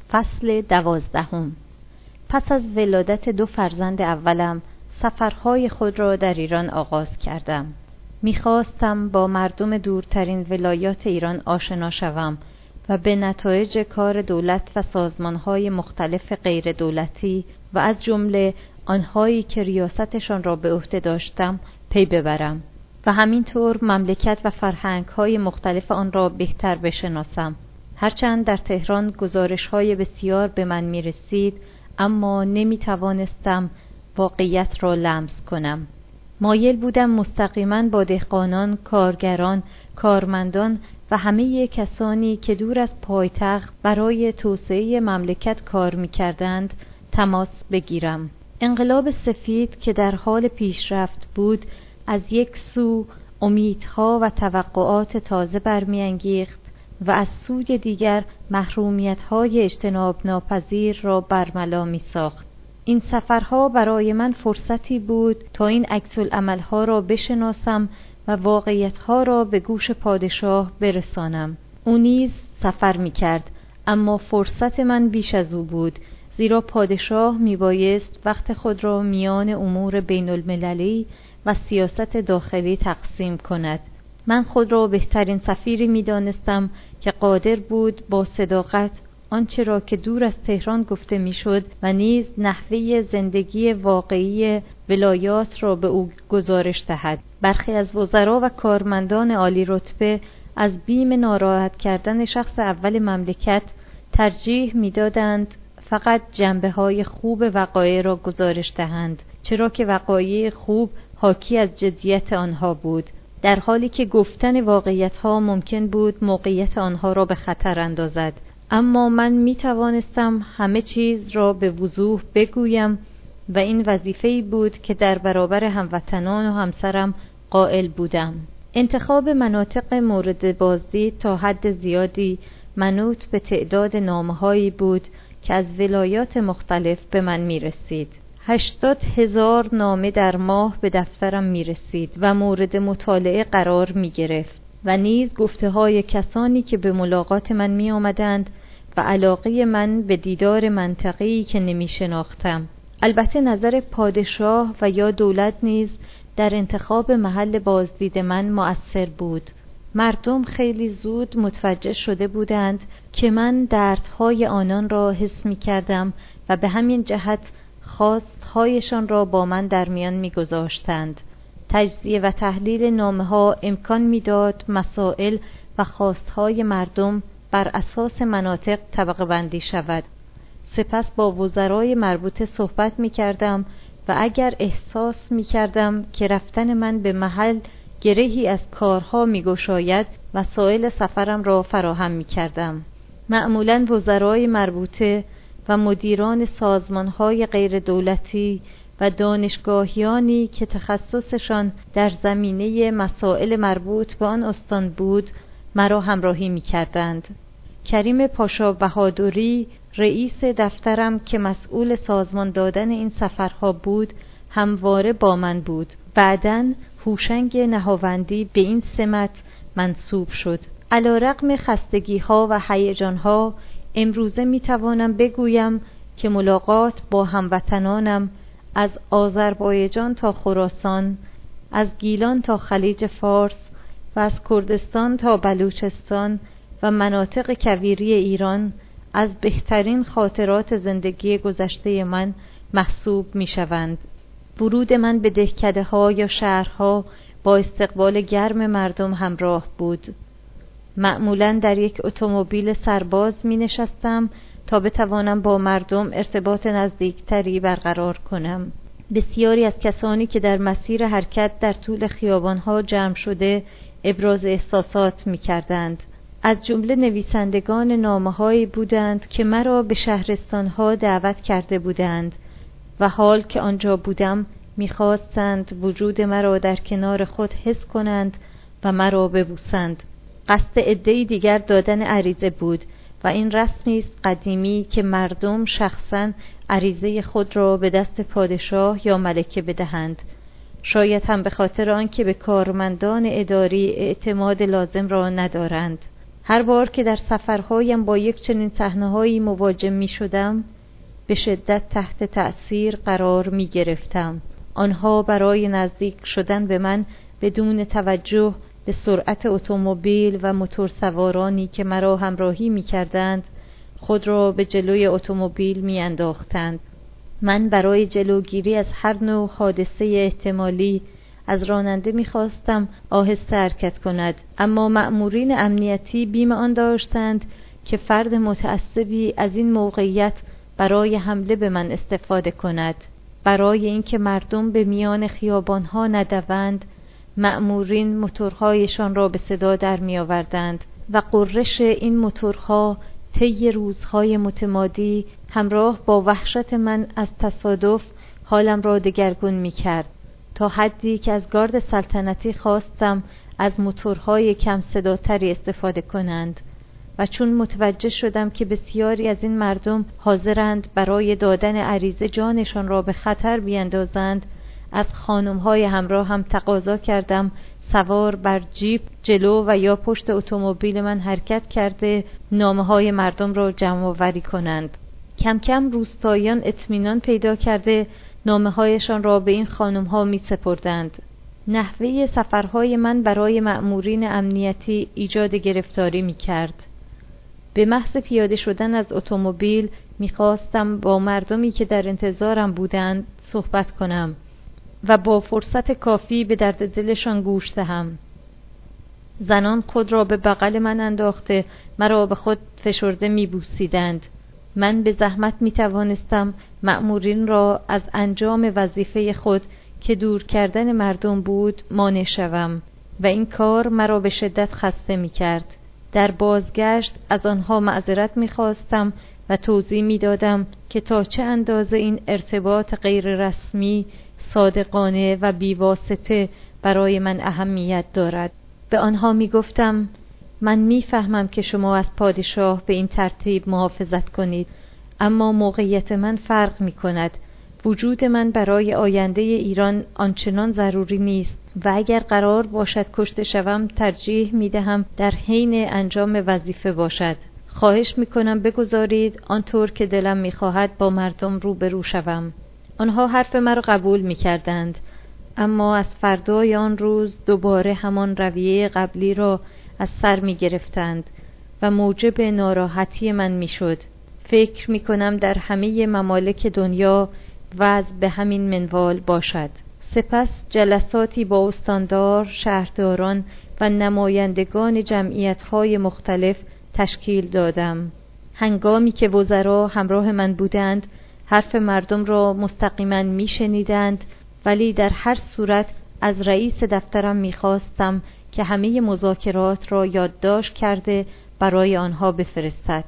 فصل 12. پس از ولادت 2 فرزند اولم سفرهای خود را در ایران آغاز کردم. می‌خواستم با مردم دورترین ولایات ایران آشنا شوم و به نتایج کار دولت و سازمانهای مختلف غیر دولتی و از جمله آنهایی که ریاستشان را به عهده داشتم پی ببرم و همینطور مملکت و فرهنگ‌های مختلف آن را بهتر بشناسم. هرچند در تهران گزارش‌های بسیار به من می‌رسید، اما نمی‌توانستم واقعیت را لمس کنم. مایل بودم مستقیما با دهقانان، کارگران، کارمندان و همه کسانی که دور از پایتخت برای توسعه مملکت کار می‌کردند تماس بگیرم. انقلاب سفید که در حال پیشرفت بود، از یک سو امیدها و توقعات تازه برمی‌انگیخت و از سوی دیگر محرومیت‌های اجتناب ناپذیر را برملا می‌ساخت. این سفرها برای من فرصتی بود تا این عکس‌العمل‌ها را بشناسم و واقعیت‌ها را به گوش پادشاه برسانم. او نیز سفر می‌کرد، اما فرصت من بیش از او بود، زیرا پادشاه میبایست وقت خود را میان امور بین المللی و سیاست داخلی تقسیم کند. من خود را بهترین سفیری میدانستم که قادر بود با صداقت آنچه را که دور از تهران گفته میشد و نیز نحوه زندگی واقعی ولایات را به او گزارش دهد. برخی از وزرا و کارمندان عالی رتبه از بیم ناراحت کردن شخص اول مملکت ترجیح میدادند فقط جنبه‌های خوب وقایع را گزارش دهند، چرا که وقایع خوب حاکی از جدیت آنها بود، در حالی که گفتن واقعیت‌ها ممکن بود موقعیت آنها را به خطر اندازد. اما من می توانستم همه چیز را به وضوح بگویم و این وظیفه‌ای بود که در برابر هموطنان و همسرم قائل بودم. انتخاب مناطق مورد بازدید تا حد زیادی منوط به تعداد نامه‌هایی بود که از ولایات مختلف به من می رسید. 80,000 نامه در ماه به دفترم می رسید و مورد مطالعه قرار می گرفت و نیز گفته های کسانی که به ملاقات من می آمدند و علاقه من به دیدار منطقه‌ای که نمی شناختم. البته نظر پادشاه و یا دولت نیز در انتخاب محل بازدید من مؤثر بود. مردم خیلی زود متوجه شده بودند که من دردهای آنان را حس می کردم و به همین جهت خواستهایشان را با من در میان می گذاشتند. تجزیه و تحلیل نامه‌ها امکان می‌داد مسائل و خواستهای مردم بر اساس مناطق طبقه بندی شود. سپس با وزرای مربوطه صحبت می‌کردم و اگر احساس می‌کردم که رفتن من به محل گرهی از کارها می‌گشاید، وسایل سفرم را فراهم می‌کردم. معمولاً وزرای مربوطه و مدیران سازمان‌های غیر دولتی و دانشگاهیانی که تخصصشان در زمینه مسائل مربوط به آن استان بود مرا همراهی می‌کردند. کریم پاشا بهادری رئیس دفترم که مسئول سازمان دادن این سفرها بود همواره با من بود. بعداً هوشنگ نهاوندی به این سمت منصوب شد. علی‌رغم خستگی‌ها و هیجان‌ها امروزه می‌توانم بگویم که ملاقات با هموطنانم از آذربایجان تا خراسان، از گیلان تا خلیج فارس و از کردستان تا بلوچستان و مناطق کویری ایران از بهترین خاطرات زندگی گذشته من محسوب می شوند. ورود من به دهکده‌ها یا شهرها با استقبال گرم مردم همراه بود. معمولاً در یک اتومبیل سرباز می نشستم تا بتوانم با مردم ارتباط نزدیکتری برقرار کنم. بسیاری از کسانی که در مسیر حرکت در طول خیابانها جمع شده ابراز احساسات می کردند. از جمله نویسندگان نامه‌هایی بودند که مرا به شهرستانها دعوت کرده بودند و حال که آنجا بودم می‌خواستند وجود مرا در کنار خود حس کنند و مرا ببوسند. قصد عده‌ای دیگر دادن عریضه بود و این رسمی است قدیمی که مردم شخصاً عریضه خود را به دست پادشاه یا ملکه بدهند، شاید هم به خاطر آنکه به کارمندان اداری اعتماد لازم را ندارند. هر بار که در سفرهایم با یک چنین صحنه‌هایی مواجه می شدم، به شدت تحت تأثیر قرار می گرفتم. آنها برای نزدیک شدن به من بدون توجه به سرعت اتومبیل و موتورسوارانی که مرا همراهی می کردند، خود را به جلوی اتومبیل می انداختند. من برای جلوگیری از هر نوع حادثه احتمالی از راننده می‌خواستم آهسته حرکت کند، اما مأمورین امنیتی بیم آن داشتند که فرد متعصبی از این موقعیت برای حمله به من استفاده کند. برای اینکه مردم به میان خیابان‌ها ندوند، مأمورین موتورهایشان را به صدا در می‌آوردند و غرش این موتورها طی روزهای متمادی همراه با وحشت من از تصادف حالم را دگرگون می‌کرد، تا حدی که از گارد سلطنتی خواستم از موتورهای کم صداتری استفاده کنند و چون متوجه شدم که بسیاری از این مردم حاضرند برای دادن عریضه جانشان را به خطر بیندازند، از خانم‌های همراه هم تقاضا کردم سوار بر جیپ جلو و یا پشت اتومبیل من حرکت کرده نامه‌های مردم را جمع‌آوری کنند. کم کم روستاییان اطمینان پیدا کرده نامه‌هایشان را به این خانم‌ها می‌سپردند. نحوه سفرهای من برای مأمورین امنیتی ایجاد گرفتاری می‌کرد. به محض پیاده شدن از اتومبیل می‌خواستم با مردمی که در انتظارم بودند صحبت کنم و با فرصت کافی به درد دلشان گوش دهم. زنان خود را به بغل من انداخته مرا به خود فشرده می‌بوسیدند. من به زحمت می‌توانستم مأمورین را از انجام وظیفه خود که دور کردن مردم بود مانع شوم و این کار مرا به شدت خسته می‌کرد. در بازگشت از آنها معذرت می‌خواستم و توضیح می‌دادم که تا چه اندازه این ارتباط غیر رسمی، صادقانه و بیواسطه برای من اهمیت دارد. به آنها می‌گفتم من می‌فهمم که شما از پادشاه به این ترتیب محافظت کنید، اما موقعیت من فرق می‌کند. وجود من برای آینده ایران آنچنان ضروری نیست و اگر قرار باشد کشته شوم ترجیح می‌دهم در حین انجام وظیفه باشد. خواهش می‌کنم بگذارید آنطور که دلم می‌خواهد با مردم روبرو شوم. آنها حرف مرا قبول می‌کردند، اما از فردای آن روز دوباره همان رویه قبلی را از سر می‌گرفتند و موجب ناراحتی من می‌شد. فکر می‌کنم در همه ممالک دنیا وضع به همین منوال باشد. سپس جلساتی با استاندار، شهرداران و نمایندگان جمعیت‌های مختلف تشکیل دادم. هنگامی که وزرا همراه من بودند، حرف مردم را مستقیما میشنیدند، ولی در هر صورت از رئیس دفترم میخواستم که همه مذاکرات را یادداشت کرده برای آنها بفرستد.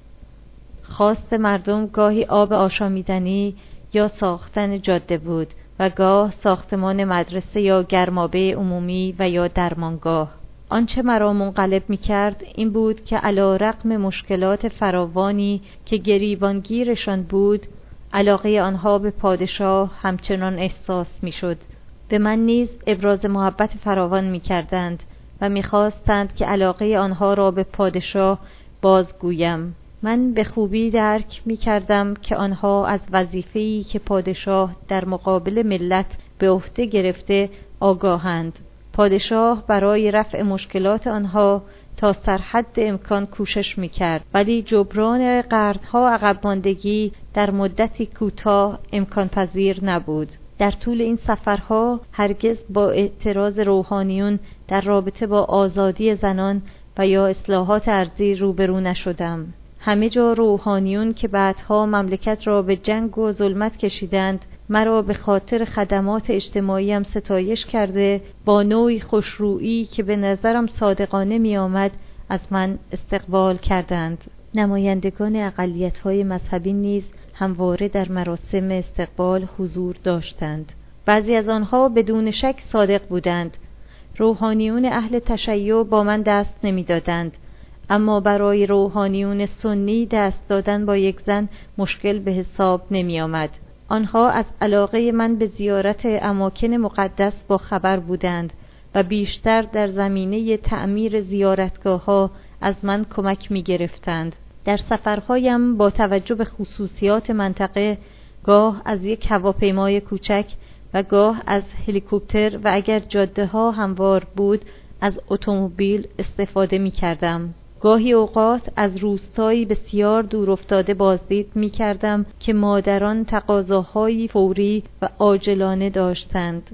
خواست مردم گاهی آب آشامیدنی یا ساختن جاده بود و گاه ساختمان مدرسه یا گرمابه عمومی و یا درمانگاه. آنچه مرا منقلب می‌کرد این بود که علی رغم مشکلات فراوانی که گریبانگیرشان بود، علاقه آنها به پادشاه همچنان احساس می‌شد. به من نیز ابراز محبت فراوان می‌کردند و می‌خواستند که علاقه آنها را به پادشاه بازگویم. من به خوبی درک می‌کردم که آنها از وظیفه‌ای که پادشاه در مقابل ملت به عهده گرفته آگاهند. پادشاه برای رفع مشکلات آنها تا سرحد امکان کوشش می‌کرد، ولی جبران قرن‌ها عقب ماندگی در مدتی کوتاه امکان پذیر نبود. در طول این سفرها هرگز با اعتراض روحانیون در رابطه با آزادی زنان و یا اصلاحات ارضی روبرو نشدم. همه جا روحانیون که بعدها مملکت را به جنگ و ظلمت کشیدند، مرا به خاطر خدمات اجتماعیم ستایش کرده با نوعی خوشرویی که به نظرم صادقانه می آمد از من استقبال کردند. نمایندگان اقلیت‌های مذهبی نیز همواره در مراسم استقبال حضور داشتند. بعضی از آنها بدون شک صادق بودند. روحانیون اهل تشیع با من دست نمی دادند، اما برای روحانیون سنی دست دادن با یک زن مشکل به حساب نمی آمد. آنها از علاقه من به زیارت اماکن مقدس با خبر بودند و بیشتر در زمینه تعمیر زیارتگاه‌ها از من کمک می گرفتند. در سفرهایم با توجه به خصوصیات منطقه گاه از یک هواپیمای کوچک و گاه از هلیکوپتر و اگر جاده ها هموار بود از اتومبیل استفاده می کردم. گاهی اوقات از روستایی بسیار دور افتاده بازدید می کردم که مادران تقاضاهایی فوری و عاجلانه داشتند.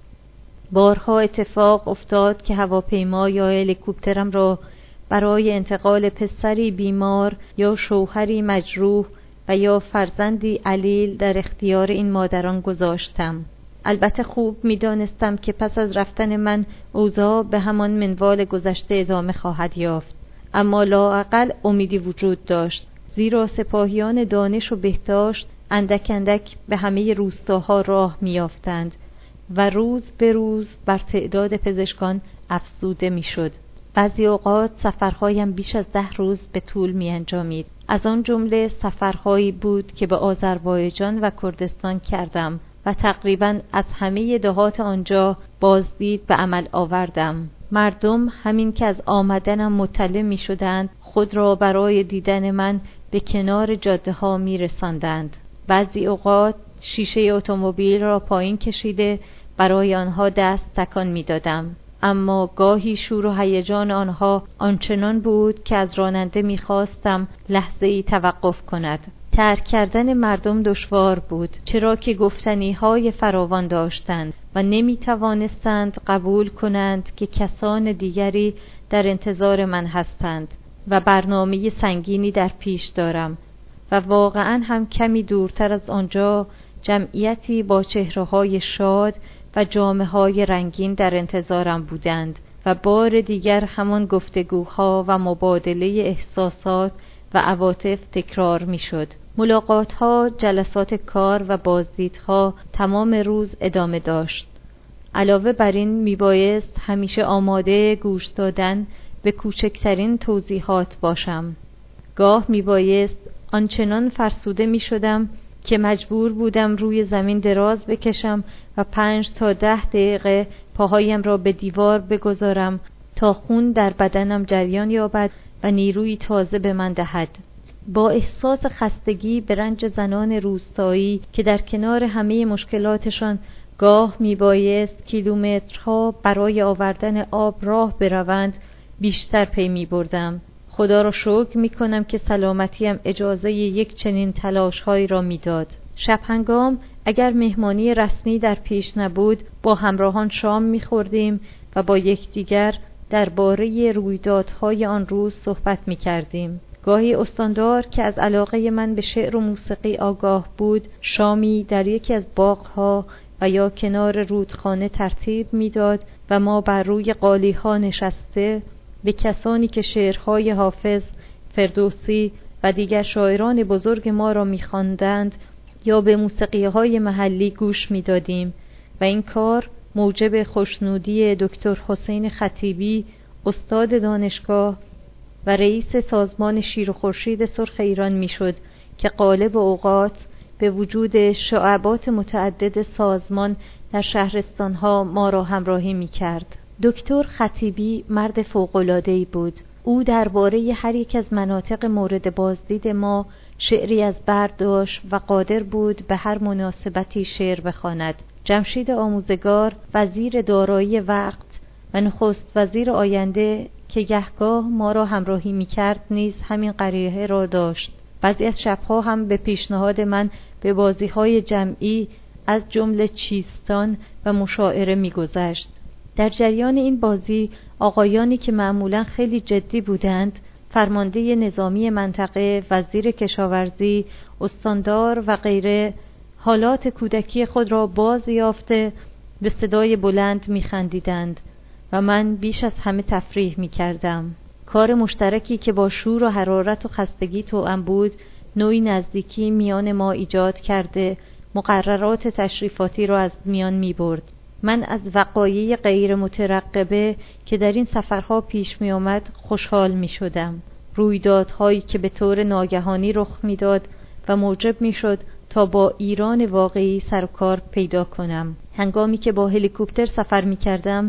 بارها اتفاق افتاد که هواپیما یا هلیکوپترم را برای انتقال پسری بیمار یا شوهری مجروح و یا فرزندی علیل در اختیار این مادران گذاشتم. البته خوب می دانستم که پس از رفتن من اوضاع به همان منوال گذشته ادامه خواهد یافت، اما لااقل امیدی وجود داشت، زیرا سپاهیان دانش و بهداشت اندک اندک به همه روستاها راه می یافتند و روز به روز بر تعداد پزشکان افزوده می شد. بعضی اوقات سفرهایم بیش از 10 روز به طول می انجامید. از آن جمله سفرهایی بود که به آذربایجان و کردستان کردم و تقریباً از همه دهات آنجا بازدید به عمل آوردم. مردم همین که از آمدنم مطلع می شدند خود را برای دیدن من به کنار جاده ها می رساندند. بعضی اوقات شیشه اتومبیل را پایین کشیده برای آنها دست تکان می دادم. اما گاهی شور و هیجان آنها آنچنان بود که از راننده می خواستم لحظه‌ای توقف کند. ترک کردن مردم دشوار بود، چرا که گفتنی‌های فراوان داشتند و نمی توانستند قبول کنند که کسان دیگری در انتظار من هستند و برنامه سنگینی در پیش دارم و واقعاً هم کمی دورتر از آنجا جمعیتی با چهره‌های شاد و جامه‌های رنگین در انتظارم بودند و بار دیگر همان گفتگوها و مبادله احساسات و عواطف تکرار می‌شد. ملاقات‌ها، جلسات کار و بازدیدها تمام روز ادامه داشت. علاوه بر این میبایست همیشه آماده گوش دادن به کوچکترین توضیحات باشم. گاه میبایست آنچنان فرسوده میشدم که مجبور بودم روی زمین دراز بکشم و 5 تا 10 دقیقه پاهایم را به دیوار بگذارم تا خون در بدنم جریان یابد و نیروی تازه به من دهد. با احساس خستگی به رنج زنان روستایی که در کنار همه مشکلاتشان گاه میبایست کیلومترها برای آوردن آب راه بروند بیشتر پی میبردم. خدا را شکر میکنم که سلامتیم اجازه یک چنین تلاش‌هایی را میداد. شب هنگام اگر مهمانی رسمی در پیش نبود با همراهان شام میخوردیم و با یکدیگر درباره رویدادهای آن روز صحبت میکردیم. گاهی استاندار که از علاقه من به شعر و موسیقی آگاه بود شامی در یکی از باغ‌ها و یا کنار رودخانه ترتیب میداد و ما بر روی قالی‌ها نشسته به کسانی که شعرهای حافظ، فردوسی و دیگر شاعران بزرگ ما را می‌خواندند یا به موسیقی‌های محلی گوش می‌دادیم و این کار موجب خوشنودی دکتر حسین خطیبی، استاد دانشگاه و رئیس سازمان شیر و خورشید سرخ ایران میشد که غالب اوقات به وجود شعبات متعدد سازمان در شهرستانها ما را همراهی میکرد. دکتر خطیبی مرد فوق‌العاده‌ای بود. او درباره هر یک از مناطق مورد بازدید ما شعری از بر داشت و قادر بود به هر مناسبتی شعر بخواند. جمشید آموزگار، وزیر دارایی وقت و نخست وزیر آینده که گهگاه ما را همراهی می‌کرد نیز همین قریحه را داشت. بعضی از شب‌ها هم به پیشنهاد من به بازی‌های جمعی از جمله چیستان و مشاعره می‌گذشت. در جریان این بازی آقایانی که معمولاً خیلی جدی بودند، فرمانده نظامی منطقه، وزیر کشاورزی، استاندار و غیره، حالات کودکی خود را باز یافته به صدای بلند می‌خندیدند و من بیش از همه تفریح می‌کردم. کار مشترکی که با شور و حرارت و خستگی توأم بود، نوعی نزدیکی میان ما ایجاد کرده مقررات تشریفاتی را از میان می‌برد. من از وقایع غیر مترقبه که در این سفرها پیش می آمد خوشحال می شدم. رویدادهایی که به طور ناگهانی رخ می داد و موجب می شد تا با ایران واقعی سر و کار پیدا کنم. هنگامی که با هلیکوپتر سفر می کردم،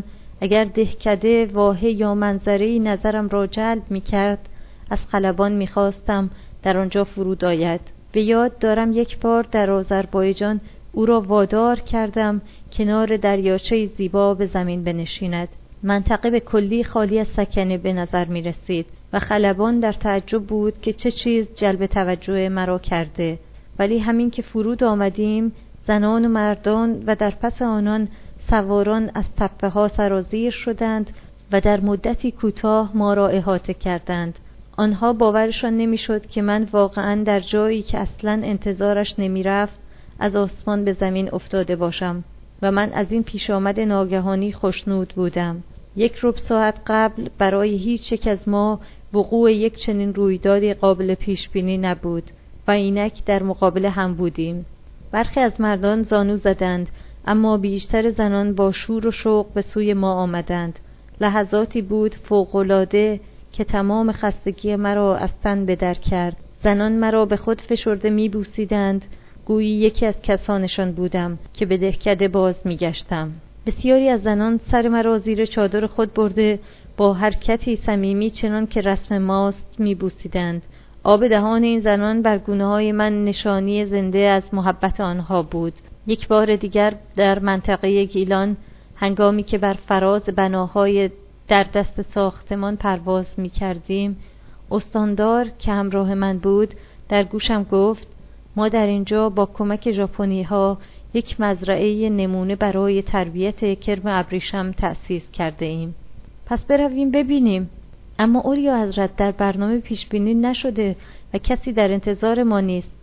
اگر دهکده، واحه یا منظری نظرم را جلب می کرد، از خلبان می خواستم در آنجا فرود آید. به یاد دارم یک بار در آذربایجان او را وادار کردم کنار دریاچه زیبا به زمین بنشیند. منطقه به کلی خالی از سکنه به نظر می رسید و خلبان در تعجب بود که چه چیز جلب توجه مرا کرده. ولی همین که فرود آمدیم، زنان و مردان و در پس آنان سواران از تپه ها سرازیر شدند و در مدتی کوتاه ما را احاطه کردند. آنها باورشان نمیشد که من واقعاً در جایی که اصلاً انتظارش نمی رفت از آسمان به زمین افتاده باشم و من از این پیش آمد ناگهانی خوشنود بودم. یک ربع ساعت قبل برای هیچ یک از ما وقوع یک چنین رویدادی قابل پیش بینی نبود و اینک در مقابل هم بودیم. برخی از مردان زانو زدند، اما بیشتر زنان با شور و شوق به سوی ما آمدند. لحظاتی بود فوق‌العاده که تمام خستگی مرا از تن به در کرد. زنان مرا به خود فشرده می بوسیدند، گویی یکی از کسانشان بودم که به دهکده باز می گشتم. بسیاری از زنان سر مرا زیر چادر خود برده با حرکتی صمیمی چنان که رسم ماست می بوسیدند. آب دهان این زنان بر گونه‌های من نشانی زنده از محبت آنها بود. یک بار دیگر در منطقه گیلان، هنگامی که بر فراز بناهای در دست ساختمان پرواز می کردیم، استاندار که همراه من بود در گوشم گفت: ما در اینجا با کمک ژاپنی‌ها یک مزرعه نمونه برای تربیت کرم ابریشم تأسیس کرده ایم. پس برویم ببینیم. اما اولیا حضرت، در برنامه پیش بینی نشده و کسی در انتظار ما نیست.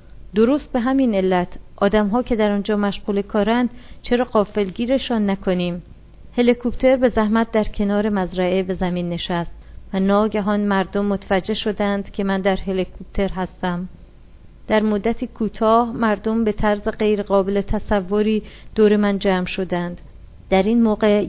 درست به همین علت آدم‌ها که در آنجا مشغول کارند چرا غافلگیرشان نکنیم؟ هلیکوپتر به زحمت در کنار مزرعه به زمین نشست و ناگهان مردم متوجه شدند که من در هلیکوپتر هستم. در مدتی کوتاه مردم به طرز غیر قابل تصوری دور من جمع شدند. در این موقع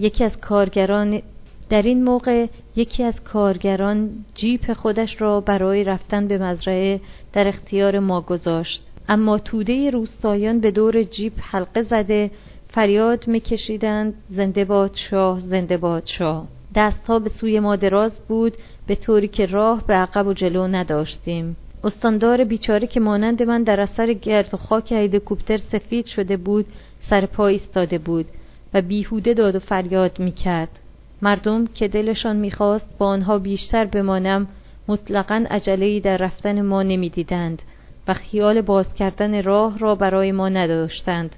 یکی از کارگران جیپ خودش را برای رفتن به مزرعه در اختیار ما گذاشت. اما توده روستایان به دور جیپ حلقه زده فریاد می‌کشیدند: زنده باد شاه، زنده باد شاه. دستها به سوی ما دراز بود، به طوری که راه به عقب و جلو نداشتیم. استاندار بیچاره که مانند من در اثر گرد و خاک هلیکوپتر سفید شده بود، سر پا ایستاده بود و بیهوده داد و فریاد می‌کرد. مردم که دلشان می‌خواست با آنها بیشتر بمانم، مطلقاً عجله‌ای در رفتن ما نمی‌دیدند و خیال باز کردن راه را برای ما نداشتند.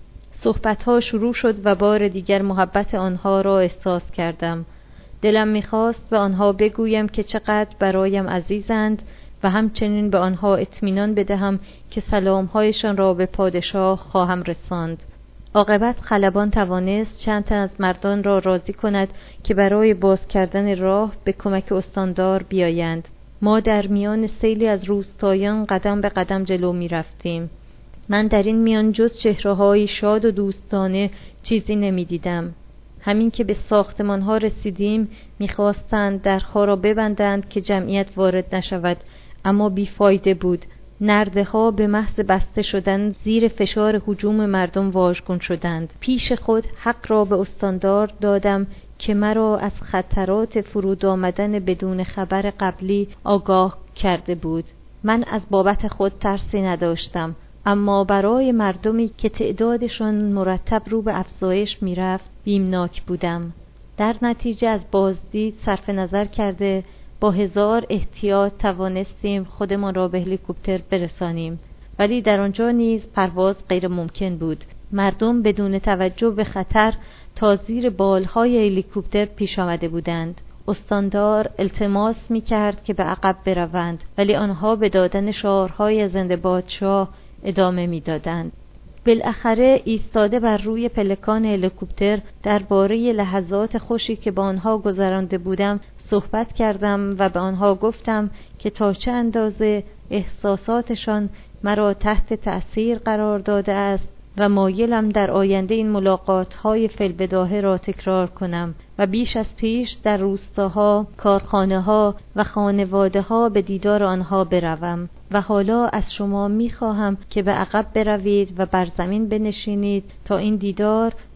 صحبت‌ها شروع شد و بار دیگر محبت آنها را احساس کردم. دلم می‌خواست به آنها بگویم که چقدر برایم عزیزند و همچنین به آنها اطمینان بدهم که سلام‌هایشان را به پادشاه خواهم رساند. عاقبت خلبان توانست چند تن از مردان را راضی کند که برای باز کردن راه به کمک استاندار بیایند. ما در میان سیلی از روستایان قدم به قدم جلو می رفتیم. من در این میان جز چهره‌های شاد و دوستانه چیزی نمی دیدم. همین که به ساختمان ها رسیدیم می‌خواستند درها را ببندند که جمعیت وارد نشود، اما بیفایده بود. نرده ها به محض بسته شدن زیر فشار هجوم مردم واژگون شدند. پیش خود حق را به استاندار دادم که مرا از خطرات فرود آمدن بدون خبر قبلی آگاه کرده بود. من از بابت خود ترسی نداشتم، اما برای مردمی که تعدادشان مرتب رو به افزایش میرفت بیمناک بودم. در نتیجه از بازدید صرف نظر کرده با 1000 احتیاط توانستیم خودمان را به هلیکوپتر برسانیم، ولی در آنجا نیز پرواز غیر ممکن بود. مردم بدون توجه به خطر تا زیر بالهای هلیکوپتر پیش آمده بودند. استاندار التماس می‌کرد که به عقب بروند، ولی آنها به دادن شعارهای زنده باد شاه ادامه می‌دادند. بالاخره ایستاده بر روی پلکان هلیکوپتر درباره لحظات خوشی که با آنها گذرانده بودم صحبت کردم و به آنها گفتم که تا چه اندازه احساساتشان مرا تحت تأثیر قرار داده است و مایلم در آینده این ملاقات‌های فی‌البداهه را تکرار کنم و بیش از پیش در روستاها، کارخانه‌ها و خانواده‌ها به دیدار آنها بروم. و حالا از شما می‌خواهم که به عقب بروید و بر زمین بنشینید تا این دیدار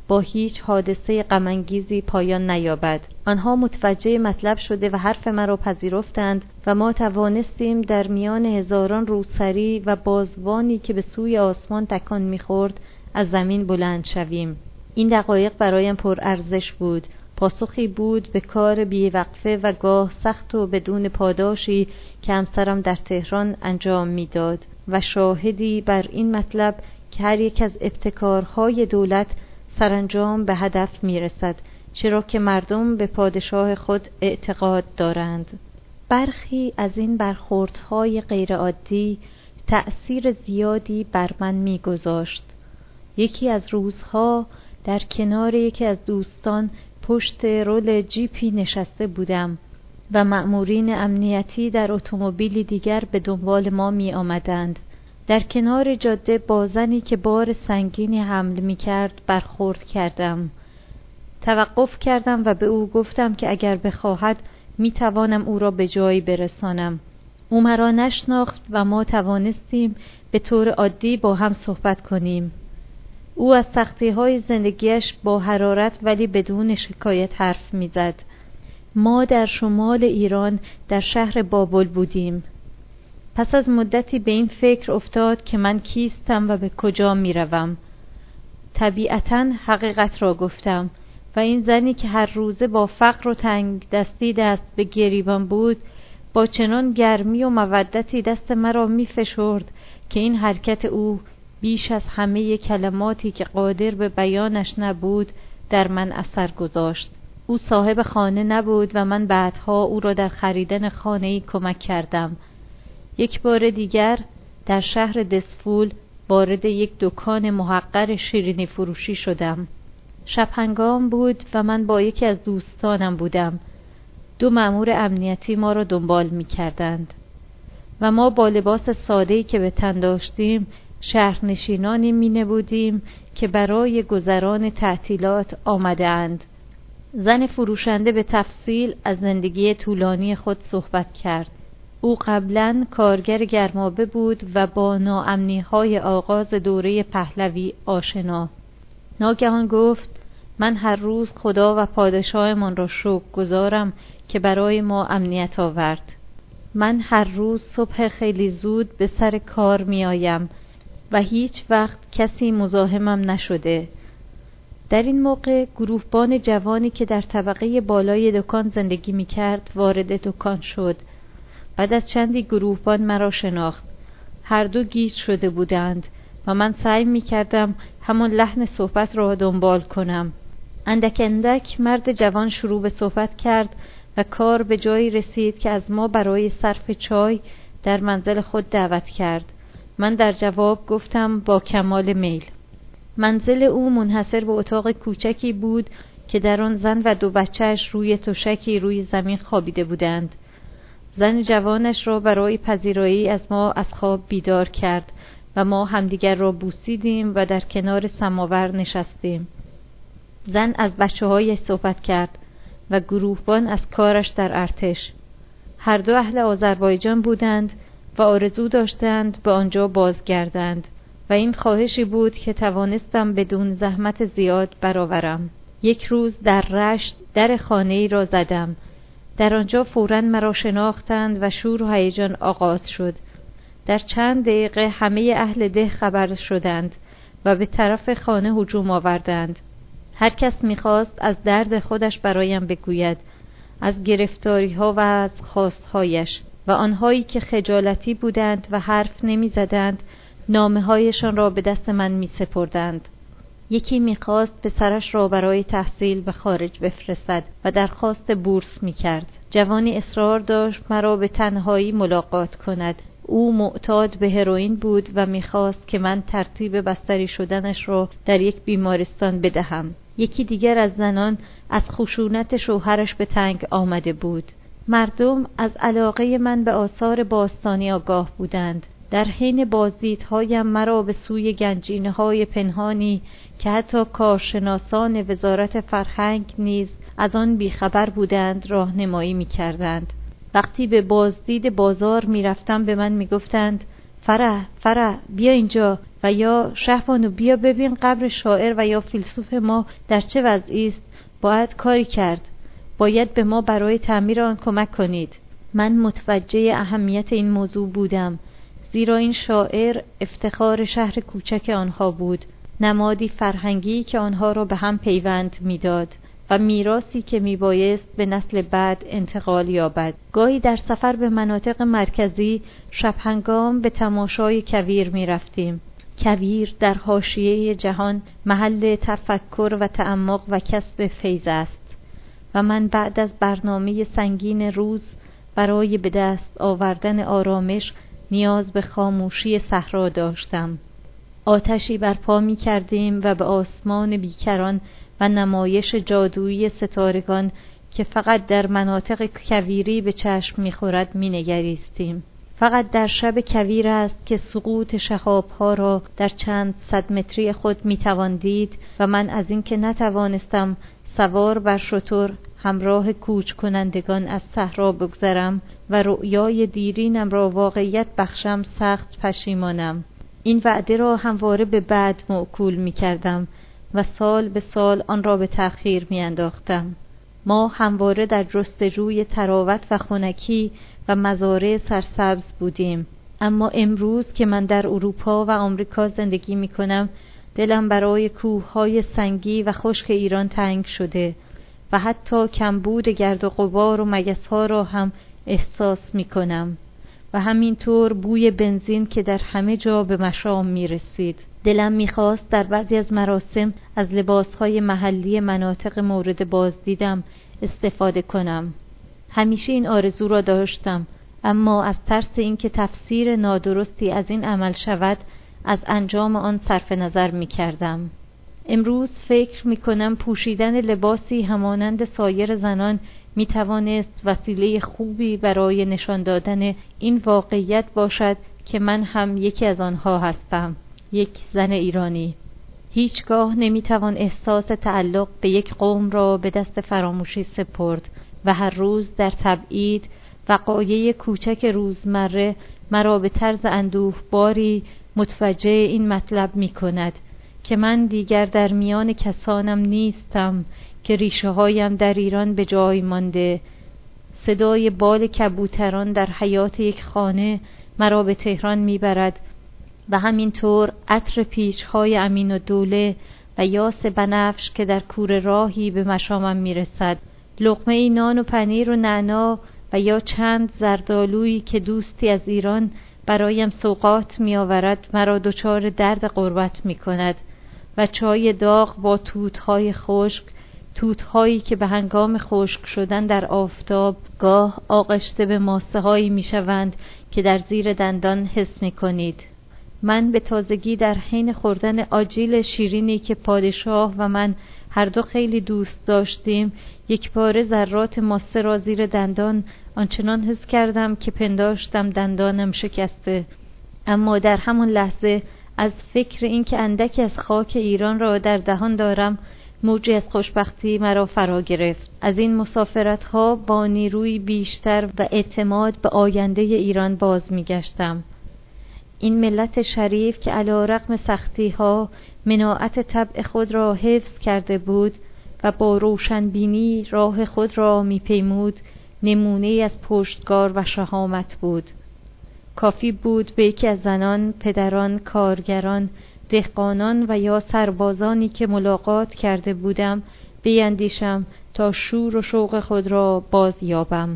با هیچ حادثه غم‌انگیزی پایان نیابد. آنها متوجه مطلب شده و حرف مرا پذیرفتند و ما توانستیم در میان هزاران روسری و بازوانی که به سوی آسمان تکان می‌خورد از زمین بلند شویم. این دقایق برایم پر ارزش بود. پاسخی بود به کار بی‌وقفه و گاه سخت و بدون پاداشی که همسرم در تهران انجام می‌داد و شاهدی بر این مطلب که هر یک از ابتکارهای دولت سرانجام به هدف می‌رسد، چرا که مردم به پادشاه خود اعتقاد دارند. برخی از این برخوردهای غیرعادی تأثیر زیادی بر من می‌گذاشت. یکی از روزها در کنار یکی از دوستان پشت رول جیپی نشسته بودم و مأمورین امنیتی در اتومبیلی دیگر به دنبال ما می آمدند. در کنار جاده با زنی که بار سنگینی حمل می کرد برخورد کردم. توقف کردم و به او گفتم که اگر بخواهد می توانم او را به جایی برسانم. او مرا نشناخت و ما توانستیم به طور عادی با هم صحبت کنیم. او از سختی‌های زندگیش با حرارت ولی بدون شکایت حرف می‌زد. ما در شمال ایران در شهر بابل بودیم. پس از مدتی به این فکر افتاد که من کیستم و به کجا می‌روم. طبیعتاً حقیقت را گفتم و این زنی که هر روزه با فقر و تنگ دستی دست به گریبان بود، با چنان گرمی و مودتی دست مرا می‌فشرد که این حرکت او بیش از همه کلماتی که قادر به بیانش نبود در من اثر گذاشت. او صاحب خانه نبود و من بعدها او را در خریدن خانه‌ای کمک کردم. یک بار دیگر در شهر دسفول وارد یک دکان محقر شیرینی فروشی شدم. شب هنگام بود و من با یکی از دوستانم بودم. 2 مأمور امنیتی ما را دنبال می کردند و ما با لباس ساده‌ای که به تن داشتیم شهرنشینانی می نبودیم که برای گذران تعطیلات آمده اند. زن فروشنده به تفصیل از زندگی طولانی خود صحبت کرد. او قبلاً کارگر گرمابه بود و با ناامنی‌های آغاز دوره پهلوی آشنا. ناگهان گفت: من هر روز خدا و پادشاهمان را شکرگزارم که برای ما امنیت آورد. من هر روز صبح خیلی زود به سر کار می آیم و هیچ وقت کسی مزاحمم نشده. در این موقع گروهبان جوانی که در طبقه بالای دکان زندگی می کرد وارد دکان شد. بعد از چندی گروهبان مرا شناخت. هر دو گیج شده بودند و من سعی می کردم همان لحن صحبت را دنبال کنم. اندک اندک مرد جوان شروع به صحبت کرد و کار به جایی رسید که از ما برای صرف چای در منزل خود دعوت کرد. من در جواب گفتم با کمال میل. منزل او منحصر به اتاق کوچکی بود که در آن زن و 2 بچه‌اش روی تشکی روی زمین خوابیده بودند. زن جوانش را برای پذیرایی از ما از خواب بیدار کرد و ما همدیگر را بوسیدیم و در کنار سماور نشستیم. زن از بچه‌هایش صحبت کرد و گروهبان از کارش در ارتش. هر دو اهل آذربایجان بودند و آرزو داشتند به آنجا بازگردند و این خواهشی بود که توانستم بدون زحمت زیاد برآورم. یک روز در رشت در خانه‌ای را زدم. در آنجا فوراً مرا شناختند و شور و هیجان آغاز شد. در چند دقیقه همه اهل ده خبر شدند و به طرف خانه هجوم آوردند. هر کس می‌خواست از درد خودش برایم بگوید، از گرفتاری‌ها و از خواستهایش، و آنهایی که خجالتی بودند و حرف نمی‌زدند نامه‌هایشان را به دست من می‌سپردند. یکی می‌خواست پسرش را برای تحصیل به خارج بفرستد و درخواست بورس می‌کرد. جوانی اصرار داشت مرا به تنهایی ملاقات کند. او معتاد به هروئین بود و می‌خواست که من ترتیب بستری شدنش را در یک بیمارستان بدهم. یکی دیگر از زنان از خشونت شوهرش به تنگ آمده بود. مردم از علاقه من به آثار باستانی آگاه بودند. در حین بازدیدهایم مرا به سوی گنجینه‌های پنهانی که حتی کارشناسان وزارت فرهنگ نیز از آن بیخبر بودند راهنمایی می‌کردند. وقتی به بازدید بازار می‌رفتم به من می‌گفتند: فرح بیا اینجا، و یا شهبانو بیا ببین قبر شاعر و یا فیلسوف ما در چه وضعی است، باید کاری کرد، باید به ما برای تعمیر آن کمک کنید. من متوجه اهمیت این موضوع بودم، زیرا این شاعر افتخار شهر کوچک آنها بود، نمادی فرهنگی که آنها را به هم پیوند می‌داد و میراثی که میبایست به نسل بعد انتقال یابد. گاهی در سفر به مناطق مرکزی شب هنگام به تماشای کویر میرفتیم. کویر در حاشیه جهان محل تفکر و تعمق و کسب فیض است و من بعد از برنامه سنگین روز برای به دست آوردن آرامش نیاز به خاموشی صحرا داشتم. آتشی برپا می کردیم و به آسمان بیکران و نمایش جادویی ستارگان که فقط در مناطق کویری به چشم می‌خورد می‌نگریستیم. فقط در شب کویر است که سقوط شهاب‌ها را در چند صد متری خود می‌توان دید و من از اینکه نتوانستم سوار بر شتر همراه کوچ کنندگان از صحرا بگذرم و رؤیای دیرینم را واقعیت بخشم سخت پشیمانم. این وعده را همواره به بعد موکول می‌کردم و سال به سال آن را به تأخیر می‌انداختم. ما همواره در جستجوی تراوت و خنکی و مزارع سرسبز بودیم، اما امروز که من در اروپا و آمریکا زندگی می‌کنم، دلم برای کوه‌های سنگی و خشک ایران تنگ شده و حتی کمبود گرد و غبار و مگس‌ها را هم احساس می‌کنم و همینطور بوی بنزین که در همه جا به مشام می‌رسید. دلم می‌خواست در بعضی از مراسم از لباس‌های محلی مناطق مورد بازدیدم استفاده کنم. همیشه این آرزو را داشتم، اما از ترس اینکه تفسیر نادرستی از این عمل شود از انجام آن صرف نظر می‌کردم. امروز فکر می‌کنم پوشیدن لباسی همانند سایر زنان می‌توانست وسیله خوبی برای نشان دادن این واقعیت باشد که من هم یکی از آنها هستم، یک زن ایرانی. هیچگاه نمی‌توان احساس تعلق به یک قوم را به دست فراموشی سپرد و هر روز در تبعید وقایع کوچک روزمره مرا به طرز اندوهباری متوجه این مطلب می‌کند که من دیگر در میان کسانم نیستم که ریشه‌هایم در ایران به جای مانده. صدای بال کبوتران در حیاط یک خانه مرا به تهران میبرد و همینطور عطر پیچ‌های امین‌الدوله و یاس بنفش که در کوره راهی به مشامم میرسد. لقمه نان و پنیر و نعنا و یا چند زردآلویی که دوستی از ایران برایم سوغات میآورد مرا دچار درد غربت میکند و چای داغ با توت‌های خشک، توت‌هایی که به هنگام خشک شدن در آفتاب گاه آغشته به ماسه‌هایی میشوند که در زیر دندان حس میکنید. من به تازگی در حین خوردن آجیل شیرینی که پادشاه و من هر دو خیلی دوست داشتیم، یک باره ذرات ماسه را زیر دندان آنچنان حس کردم که پنداشتم دندانم شکسته. اما در همون لحظه از فکر اینکه اندکی از خاک ایران را در دهان دارم موجی از خوشبختی مرا فرا گرفت. از این مسافرت‌ها با نیروی بیشتر و اعتماد به آینده ایران باز می‌گشتم. این ملت شریف که علی رغم سختی‌ها مناعت طبع خود را حفظ کرده بود و با روشنبینی راه خود را می‌پیمود، نمونه‌ای از پشتکار و شهامت بود. کافی بود به یکی از زنان، پدران، کارگران، دهقانان و یا سربازانی که ملاقات کرده بودم بیندیشم تا شور و شوق خود را باز یابم.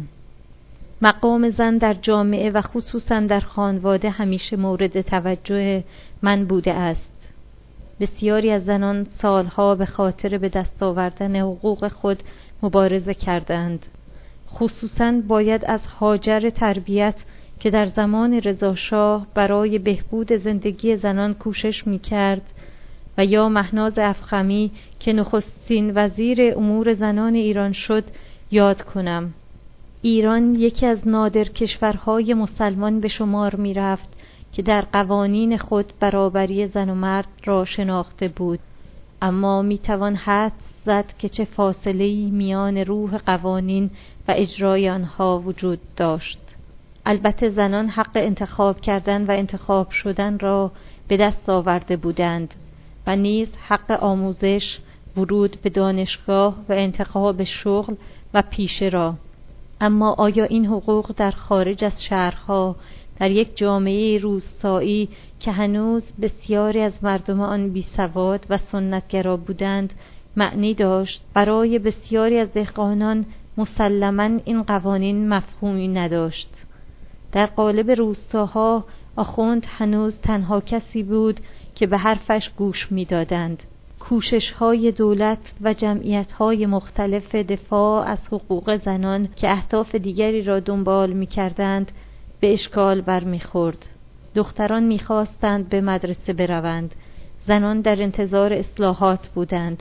مقام زن در جامعه و خصوصا در خانواده همیشه مورد توجه من بوده است. بسیاری از زنان سالها به خاطر به دست آوردن حقوق خود مبارزه کردند. خصوصا باید از هاجر تربیت که در زمان رضاشاه برای بهبود زندگی زنان کوشش می‌کرد و یا مهناز افخمی که نخستین وزیر امور زنان ایران شد یاد کنم. ایران یکی از نادر کشورهای مسلمان به شمار می‌رفت که در قوانین خود برابری زن و مرد را شناخته بود، اما می‌توان حدس زد که چه فاصله‌ای میان روح قوانین و اجرای آنها وجود داشت. البته زنان حق انتخاب کردن و انتخاب شدن را به دست آورده بودند و نیز حق آموزش، ورود به دانشگاه و انتخاب شغل و پیشه را. اما آیا این حقوق در خارج از شهرها، در یک جامعه روستایی که هنوز بسیاری از مردم آن بیسواد و سنتگرا بودند معنی داشت؟ برای بسیاری از دهقانان مسلماً این قوانین مفهومی نداشت. در قالب روستاها آخوند هنوز تنها کسی بود که به حرفش گوش می‌دادند. کوشش‌های دولت و جمعیت‌های مختلف دفاع از حقوق زنان که اهداف دیگری را دنبال می‌کردند به اشکال برمیخورد. دختران می‌خواستند به مدرسه بروند، زنان در انتظار اصلاحات بودند،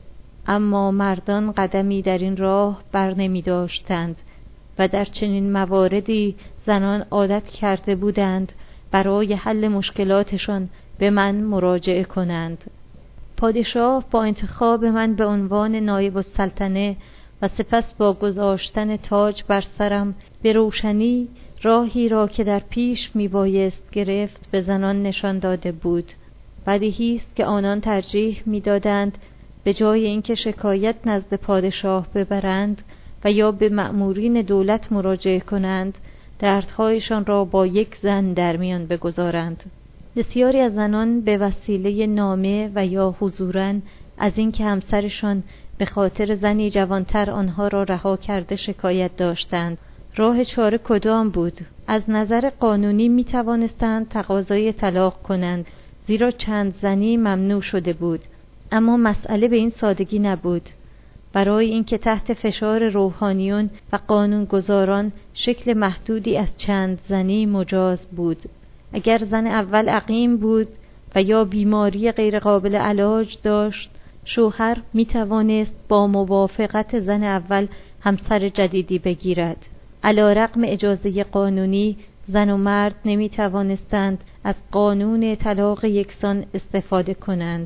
اما مردان قدمی در این راه بر نمی‌داشتند و در چنین مواردی زنان عادت کرده بودند برای حل مشکلاتشان به من مراجعه کنند. پادشاه با انتخاب من به عنوان نایب السلطنه و سپس با گذاشتن تاج بر سرم به روشنی راهی را که در پیش میبایست گرفت به زنان نشان داده بود. بدیهی است که آنان ترجیح میدادند به جای اینکه شکایت نزد پادشاه ببرند و یا به مأمورین دولت مراجعه کنند، دردهایشان را با یک زن در میان بگذارند. بسیاری از زنان به وسیله نامه و یا حضوراً از اینکه همسرشان به خاطر زنی جوانتر آنها را رها کرده شکایت داشتند. راه چاره کدام بود؟ از نظر قانونی می توانستند تقاضای طلاق کنند، زیرا چند زنی ممنوع شده بود. اما مسئله به این سادگی نبود. برای اینکه تحت فشار روحانیون و قانونگذاران شکل محدودی از چند زنی مجاز بود. اگر زن اول عقیم بود و یا بیماری غیر قابل علاج داشت، شوهر می توانست با موافقت زن اول همسر جدیدی بگیرد. علی‌رغم اجازه قانونی، زن و مرد نمی توانستند از قانون طلاق یکسان استفاده کنند.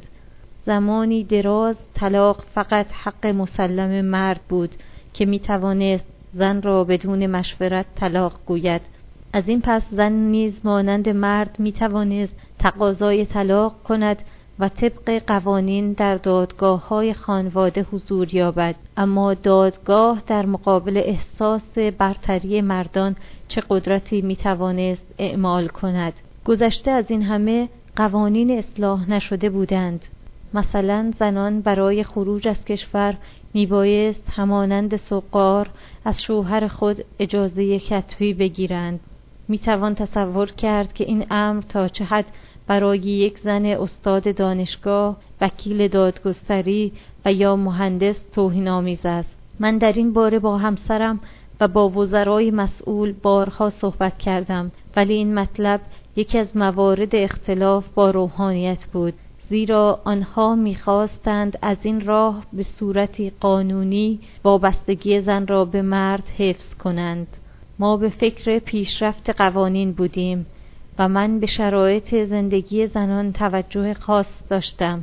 زمانی دراز طلاق فقط حق مسلم مرد بود که می توانست زن را بدون مشورت طلاق گوید. از این پس زن نیز مانند مرد می توانست تقاضای طلاق کند و طبق قوانین در دادگاه‌های خانواده حضور یابد. اما دادگاه در مقابل احساس برتری مردان چه قدرتی می توانست اعمال کند؟ گذشته از این همه قوانین اصلاح نشده بودند. مثلا زنان برای خروج از کشور میبایست همانند سوغار از شوهر خود اجازه کتبی بگیرند. میتوان تصور کرد که این امر تا چه حد برای یک زن استاد دانشگاه، وکیل دادگستری و یا مهندس توهین‌آمیز است. من در این باره با همسرم و با وزرای مسئول بارها صحبت کردم، ولی این مطلب یکی از موارد اختلاف با روحانیت بود، زیرا آنها می‌خواستند از این راه به صورتی قانونی وابستگی زن را به مرد حفظ کنند. ما به فکر پیشرفت قوانین بودیم و من به شرایط زندگی زنان توجه خاص داشتم،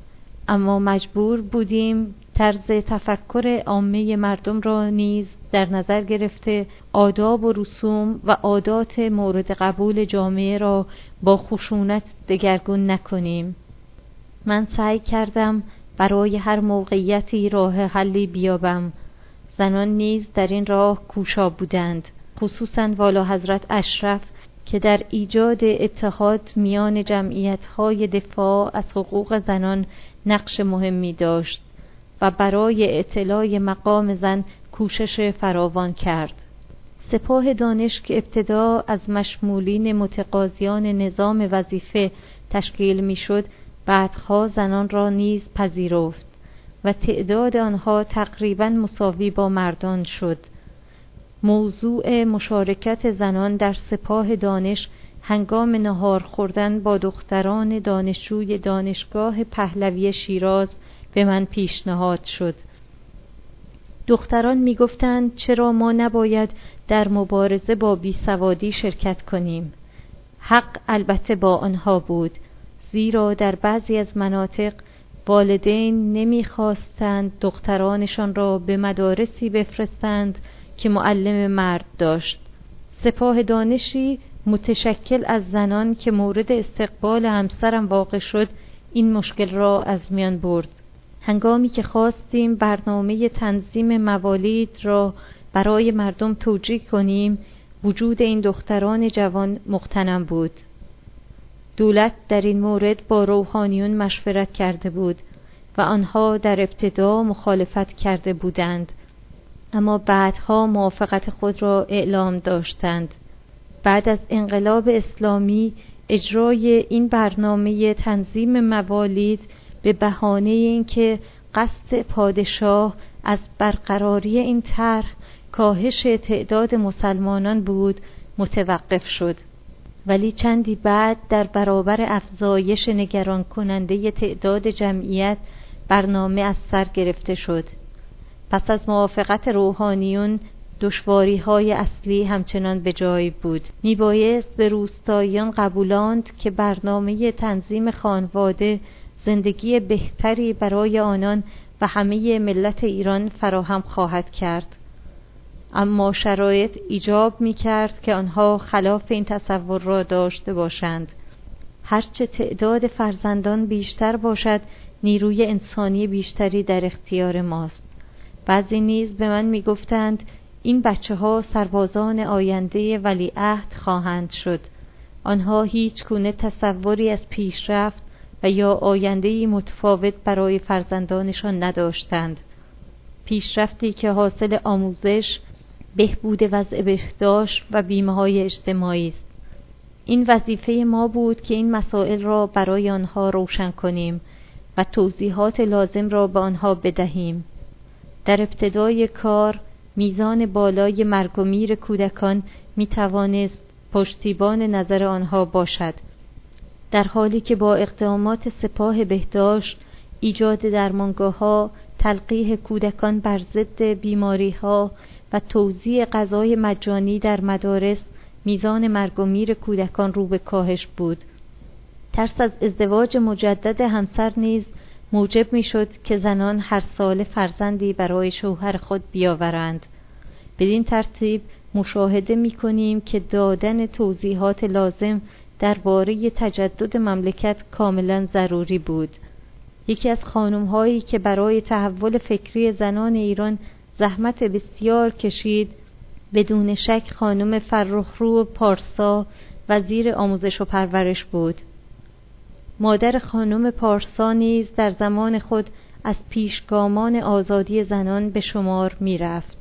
اما مجبور بودیم طرز تفکر عامه مردم را نیز در نظر گرفته آداب و رسوم و عادات مورد قبول جامعه را با خشونت دگرگون نکنیم. من سعی کردم برای هر موقعیتی راه حلی بیابم. زنان نیز در این راه کوشا بودند، خصوصاً والا حضرت اشرف که در ایجاد اتحاد میان جمعیت‌های دفاع از حقوق زنان نقش مهمی داشت و برای اعتلاء مقام زن کوشش فراوان کرد. سپاه دانش که ابتدا از مشمولین متقاضیان نظام وظیفه تشکیل می‌شد، بعدها زنان را نیز پذیرفت و تعداد آنها تقریباً مساوی با مردان شد. موضوع مشارکت زنان در سپاه دانش هنگام نهار خوردن با دختران دانشجوی دانشگاه پهلوی شیراز به من پیشنهاد شد. دختران می گفتند چرا ما نباید در مبارزه با بیسوادی شرکت کنیم. حق البته با آنها بود، زیرا در بعضی از مناطق والدین نمی‌خواستند دخترانشان را به مدارسی بفرستند که معلم مرد داشت، سپاه دانشی متشکل از زنان که مورد استقبال همسرم واقع شد این مشکل را از میان برد. هنگامی که خواستیم برنامه تنظیم موالید را برای مردم توجیه کنیم، وجود این دختران جوان مغتنم بود. دولت در این مورد با روحانیون مشورت کرده بود و آنها در ابتدا مخالفت کرده بودند، اما بعدها موافقت خود را اعلام داشتند. بعد از انقلاب اسلامی اجرای این برنامه تنظیم موالید به بهانه اینکه قصد پادشاه از برقراری این طرح کاهش تعداد مسلمانان بود متوقف شد، ولی چندی بعد در برابر افزایش نگران کننده تعداد جمعیت برنامه از سر گرفته شد. پس از موافقت روحانیون دشواری‌های اصلی همچنان به جای بود. میبایست به روستاییان قبولاند که برنامه تنظیم خانواده زندگی بهتری برای آنان و همه ملت ایران فراهم خواهد کرد، اما شرایط ایجاب می‌کرد که آنها خلاف این تصور را داشته باشند. هرچه تعداد فرزندان بیشتر باشد، نیروی انسانی بیشتری در اختیار ماست. بعضی نیز به من می‌گفتند این بچه‌ها سربازان آینده ولیعهد خواهند شد. آنها هیچ گونه تصوری از پیشرفت و یا آینده‌ای متفاوت برای فرزندانشان نداشتند. پیشرفتی که حاصل آموزش، بهبود وضع بهداشت و بیمه‌های اجتماعی است. این وظیفه ما بود که این مسائل را برای آنها روشن کنیم و توضیحات لازم را به آنها بدهیم. در ابتدای کار میزان بالای مرگ و میر کودکان می توانست پشتیبان نظر آنها باشد، در حالی که با اقدامات سپاه بهداشت، ایجاد درمانگاه‌ها، تلقیح کودکان بر ضد بیماری‌ها و توزیع غذای مجانی در مدارس، میزان مرگ و میر کودکان رو به کاهش بود. ترس از ازدواج مجدد همسر نیز موجب می شد که زنان هر سال فرزندی برای شوهر خود بیاورند. بدین ترتیب مشاهده می کنیم که دادن توضیحات لازم درباره تجدد مملکت کاملا ضروری بود. یکی از خانم‌هایی که برای تحول فکری زنان ایران زحمت بسیار کشید، بدون شک خانم فرخرو پارسا، وزیر آموزش و پرورش بود. مادر خانم پارسا نیز در زمان خود از پیشگامان آزادی زنان به شمار می رفت.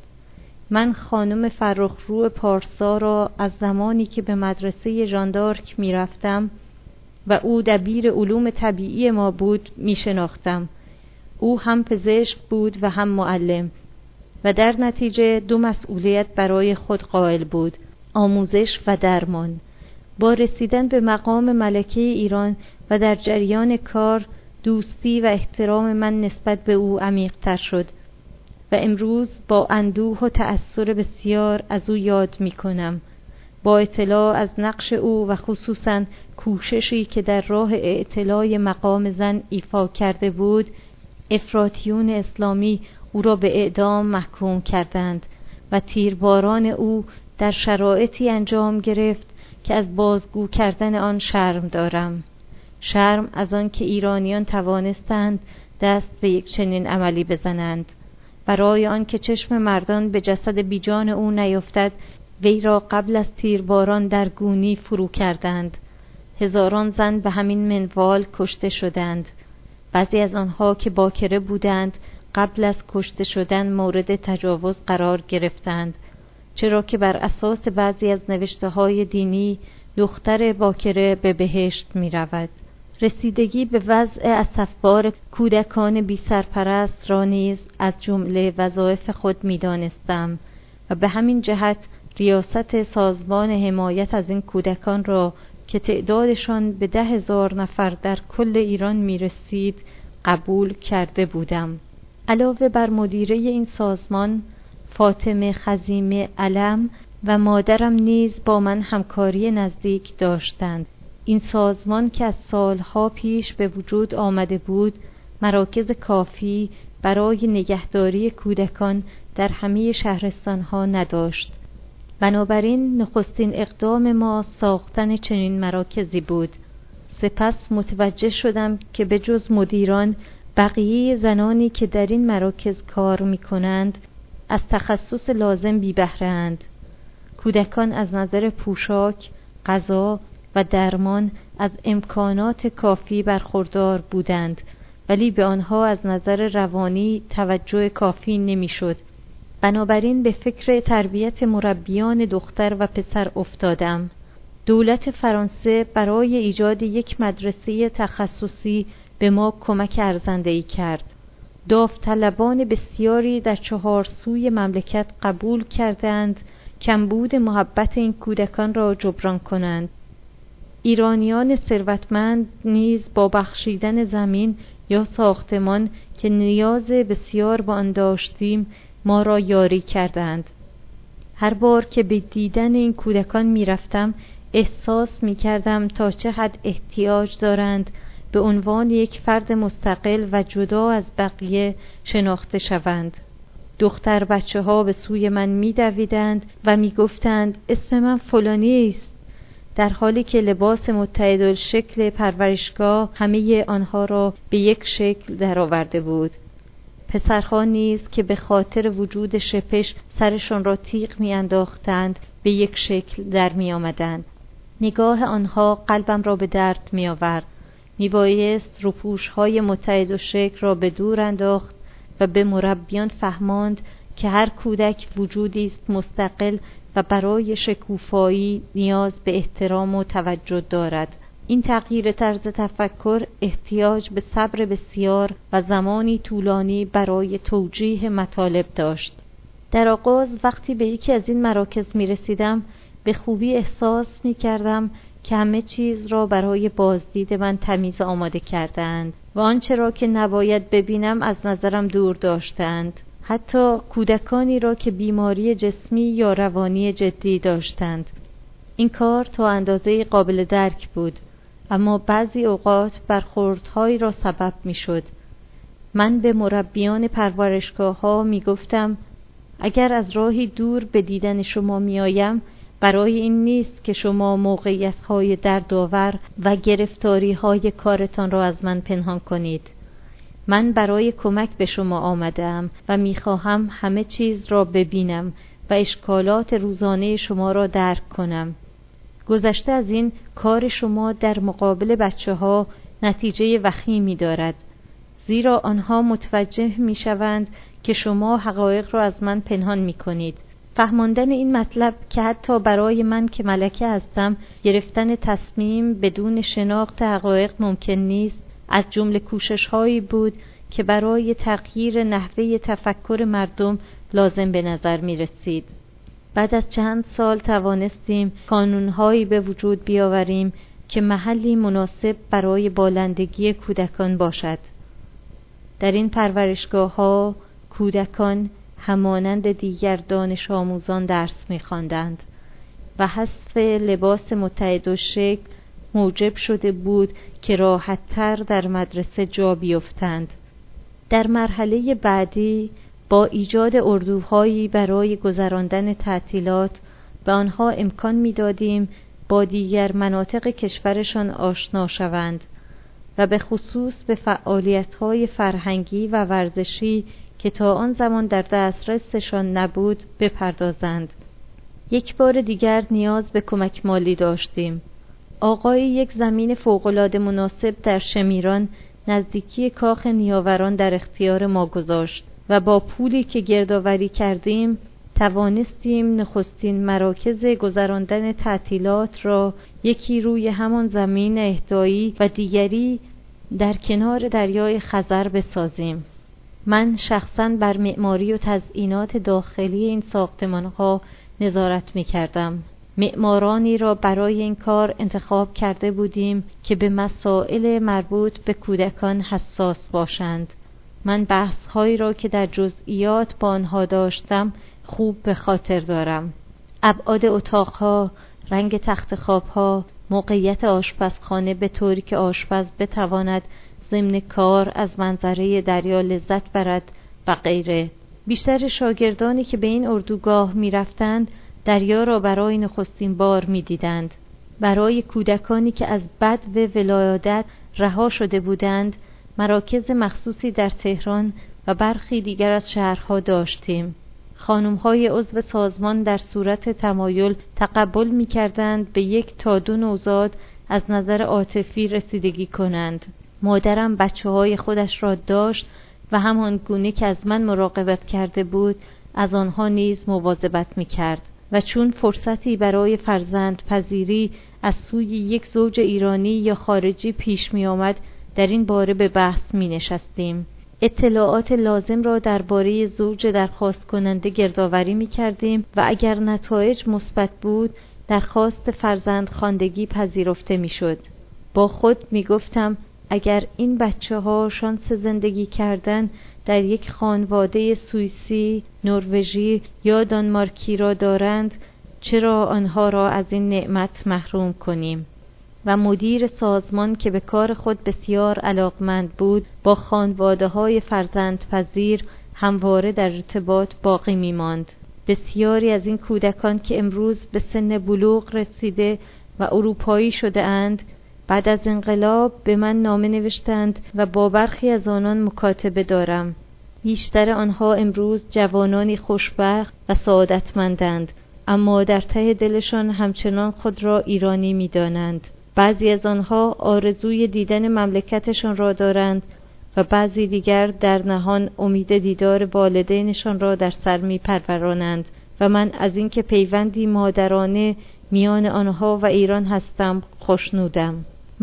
من خانم فرخرو پارسا را از زمانی که به مدرسه ژان دارک می رفتم و او دبیر علوم طبیعی ما بود می شناختم. او هم پزشک بود و هم معلم و در نتیجه دو مسئولیت برای خود قائل بود: آموزش و درمان. با رسیدن به مقام ملکه ایران و در جریان کار، دوستی و احترام من نسبت به او عمیق‌تر شد و امروز با اندوه و تأثیر بسیار از او یاد می کنم. با اطلاع از نقش او و خصوصاً کوششی که در راه اعتلاء مقام زن ایفا کرده بود، افراطیون اسلامی او را به اعدام محکوم کردند و تیرباران او در شرایطی انجام گرفت که از بازگو کردن آن شرم دارم. شرم از آن که ایرانیان توانستند دست به یک چنین عملی بزنند. برای آن که چشم مردان به جسد بیجان او نیفتد، وی را قبل از تیرباران در گونی فرو کردند. هزاران زن به همین منوال کشته شدند. بعضی از آنها که باکره بودند قبل از کشته شدن مورد تجاوز قرار گرفتند، چرا که بر اساس بعضی از نوشته‌های دینی دختر باکره به بهشت می رود. رسیدگی به وضع اسفبار کودکان بی سرپرست را نیز از جمله وظایف خود می دانستم و به همین جهت ریاست سازمان حمایت از این کودکان را که تعدادشان به 10,000 نفر در کل ایران می رسید قبول کرده بودم. علاوه بر مدیره این سازمان، فاطمه خزیمه علم و مادرم نیز با من همکاری نزدیک داشتند. این سازمان که از سالها پیش به وجود آمده بود، مراکز کافی برای نگهداری کودکان در همه شهرستانها نداشت. بنابراین نخستین اقدام ما ساختن چنین مراکزی بود. سپس متوجه شدم که به جز مدیران، بقیه زنانی که در این مراکز کار می کنند از تخصص لازم بی بهره اند. کودکان از نظر پوشاک، غذا و درمان از امکانات کافی برخوردار بودند، ولی به آنها از نظر روانی توجه کافی نمی شد. بنابراین به فکر تربیت مربیان دختر و پسر افتادم. دولت فرانسه برای ایجاد یک مدرسه تخصصی به ما کمک ارزنده‌ای کرد. داوطلبان بسیاری در 4 سوی مملکت قبول کردند کمبود محبت این کودکان را جبران کنند. ایرانیان ثروتمند نیز با بخشیدن زمین یا ساختمان که نیاز بسیار به آن داشتیم ما را یاری کردند. هر بار که به دیدن این کودکان می رفتم احساس می کردم تا چه حد احتیاج دارند به عنوان یک فرد مستقل و جدا از بقیه شناخته شوند. دختر بچه ها به سوی من می دویدند و می گفتند اسم من فلانی است، در حالی که لباس متحدالشکل پرورشگاه همه آنها را به یک شکل درآورده بود. پسرها نیز که به خاطر وجود شپش سرشان را تیغ می انداختند به یک شکل در می آمدند. نگاه آنها قلبم را به درد می آورد. می بایست روپوش‌های متحدالشکل را به دور انداخت و به مربیان فهماند که هر کودک وجودی است مستقل و برای شکوفایی نیاز به احترام و توجه دارد. این تغییر طرز تفکر احتیاج به صبر بسیار و زمانی طولانی برای توجیه مطالب داشت. در آغاز وقتی به یکی از این مراکز می رسیدم به خوبی احساس می کردم که همه چیز را برای بازدید من تمیز آماده کردند و آنچه را که نباید ببینم از نظرم دور داشتند. حتی کودکانی را که بیماری جسمی یا روانی جدی داشتند. این کار تا اندازه قابل درک بود، اما بعضی اوقات برخوردهایی را سبب می شد. من به مربیان پرورشگاه‌ها می گفتم اگر از راهی دور به دیدن شما می آیم برای این نیست که شما موقعیت‌های دردآور و گرفتاری‌های کارتان را از من پنهان کنید. من برای کمک به شما آمدم و می‌خواهم همه چیز را ببینم و اشکالات روزانه شما را درک کنم. گذشته از این کار شما در مقابل بچه‌ها نتیجه وخیمی دارد، زیرا آنها متوجه می‌شوند که شما حقایق را از من پنهان می‌کنید. فهماندن این مطلب که حتی برای من که ملکه هستم گرفتن تصمیم بدون شناخت حقایق ممکن نیست، از جمله کوشش‌هایی بود که برای تغییر نحوه تفکر مردم لازم به نظر می رسید. بعد از چند سال توانستیم قانون‌هایی به وجود بیاوریم که محلی مناسب برای بالندگی کودکان باشد. در این پرورشگاه‌ها کودکان همانند دیگر دانش آموزان درس می‌خواندند و حذف لباس متحدالشکل موجب شده بود که راحت‌تر در مدرسه جا بیفتند. در مرحله بعدی با ایجاد اردوهایی برای گذراندن تعطیلات به آنها امکان می‌دادیم با دیگر مناطق کشورشان آشنا شوند و به خصوص به فعالیت‌های فرهنگی و ورزشی که تا آن زمان در دسترسشان نبود بپردازند. یک بار دیگر نیاز به کمک مالی داشتیم. آقای یک زمین فوق‌العاده مناسب در شمیران نزدیکی کاخ نیاوران در اختیار ما گذاشت و با پولی که گردآوری کردیم توانستیم نخستین مراکز گذراندن تعطیلات را یکی روی همان زمین اهدایی و دیگری در کنار دریای خزر بسازیم. من شخصاً بر معماری و تزیینات داخلی این ساختمان‌ها نظارت می‌کردم. معمارانی را برای این کار انتخاب کرده بودیم که به مسائل مربوط به کودکان حساس باشند. من بحث‌هایی را که در جزئیات با آنها داشتم خوب به خاطر دارم. ابعاد اتاق‌ها، رنگ تخت خواب‌ها، موقعیت آشپزخانه به طوری که آشپز بتواند ضمن کار از منظره دریا لذت برد و غیره. بیشتر شاگردانی که به این اردوگاه می رفتند دریا را برای نخستین بار می‌دیدند. برای کودکانی که از بدو ولادت رها شده بودند، مراکز مخصوصی در تهران و برخی دیگر از شهرها داشتیم. خانم‌های عضو سازمان در صورت تمایل تقبل می‌کردند به 1 تا 2 نوزاد از نظر عاطفی رسیدگی کنند. مادرم بچه‌های خودش را داشت و همان گونه که از من مراقبت کرده بود از آنها نیز مواظبت می‌کرد و چون فرصتی برای فرزند پذیری از سوی یک زوج ایرانی یا خارجی پیش می آمد در این باره به بحث می نشستیم. اطلاعات لازم را درباره زوج درخواست کننده گردآوری می کردیم و اگر نتایج مثبت بود درخواست فرزندخواندگی پذیرفته می شد. با خود می گفتم اگر این بچه ها شانس زندگی کردن در یک خانواده سوئیسی، نروژی یا دانمارکی را دارند، چرا آنها را از این نعمت محروم کنیم؟ و مدیر سازمان که به کار خود بسیار علاقمند بود با خانواده‌های فرزندپذیر همواره در ارتباط باقی می‌ماند. بسیاری از این کودکان که امروز به سن بلوغ رسیده و اروپایی شده اند بعد از انقلاب به من نامه نوشتند و با برخی از آنان مکاتبه دارم. بیشتر آنها امروز جوانانی خوشبخت و سعادتمندند، اما در ته دلشان همچنان خود را ایرانی می‌دانند. بعضی از آنها آرزوی دیدن مملکتشان را دارند و بعضی دیگر در نهان امید دیدار والدینشان را در سر می‌پرورانند و من از اینکه پیوندی مادرانه میان آنها و ایران هستم خوشنودم.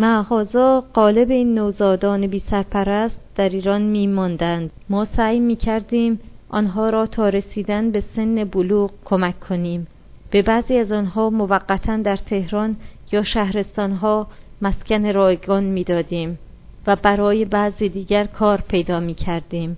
معاذا غالب این نوزادان بی سرپرست در ایران می‌ماندند. ما سعی می‌کردیم آنها را تا رسیدن به سن بلوغ کمک کنیم. به بعضی از آنها موقتاً در تهران یا شهرستانها مسکن رایگان می‌دادیم و برای بعضی دیگر کار پیدا می‌کردیم.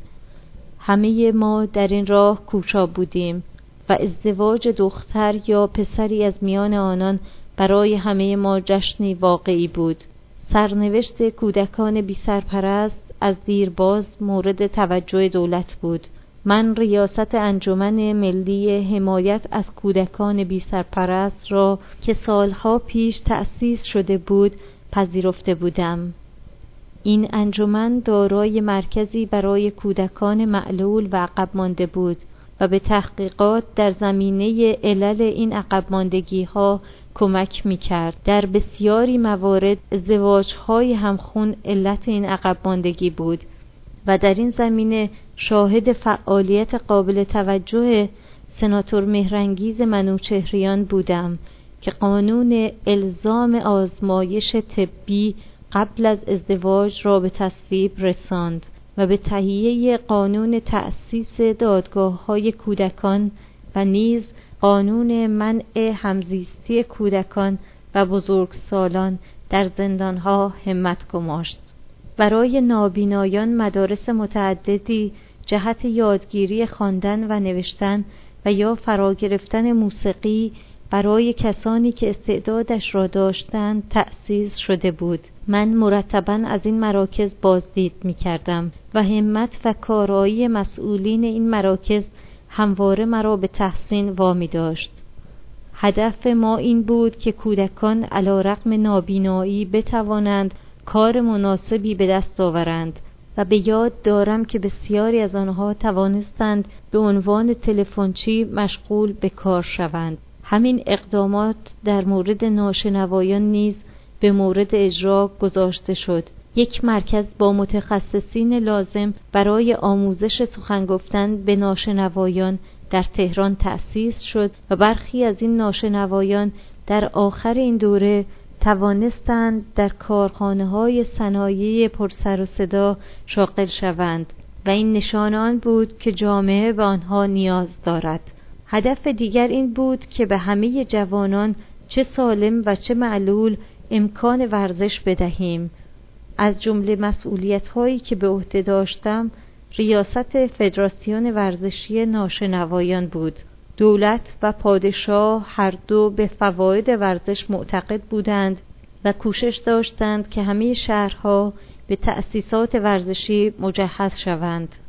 همه ما در این راه کوشا بودیم و ازدواج دختر یا پسری از میان آنان برای همه ما جشنی واقعی بود. سرنوشت کودکان بی سرپرست از دیرباز مورد توجه دولت بود. من ریاست انجمن ملی حمایت از کودکان بی سرپرست را که سالها پیش تأسیس شده بود پذیرفته بودم. این انجمن دارای مرکزی برای کودکان معلول و عقب مانده بود و به تحقیقات در زمینه علل این عقب ماندگی‌ها کمک می‌کرد. در بسیاری موارد ازدواج‌های همخون علت این عقب ماندگی بود و در این زمینه شاهد فعالیت قابل توجه سناتور مهرانگیز منوچهریان بودم که قانون الزام آزمایش طبی قبل از ازدواج را به تصویب رساند و به تهیه قانون تأسیس دادگاه‌های کودکان و نیز قانون منع همزیستی کودکان و بزرگسالان در زندانها همت گماشت. برای نابینایان مدارس متعددی جهت یادگیری خواندن و نوشتن و یا فرا گرفتن موسیقی برای کسانی که استعدادش را داشتند تأسیس شده بود. من مرتباً از این مراکز بازدید می کردم و همت و کارایی مسئولین این مراکز همواره مرا به تحسین وامی داشت. هدف ما این بود که کودکان علی رغم نابینایی بتوانند کار مناسبی به دست آورند و به یاد دارم که بسیاری از آنها توانستند به عنوان تلفنچی مشغول به کار شوند. همین اقدامات در مورد ناشنوایان نیز به مورد اجرا گذاشته شد. یک مرکز با متخصصین لازم برای آموزش سخن گفتن به ناشنوایان در تهران تأسیس شد و برخی از این ناشنوایان در آخر این دوره توانستند در کارخانه‌های صنایع پرسر و صدا شاغل شوند و این نشان آن بود که جامعه به آنها نیاز دارد. هدف دیگر این بود که به همه جوانان چه سالم و چه معلول امکان ورزش بدهیم. از جمله مسئولیت‌هایی که به عهده داشتم ریاست فدراسیون ورزشی ناشنوایان بود. دولت و پادشاه هر دو به فواید ورزش معتقد بودند و کوشش داشتند که همه شهرها به تأسیسات ورزشی مجهز شوند.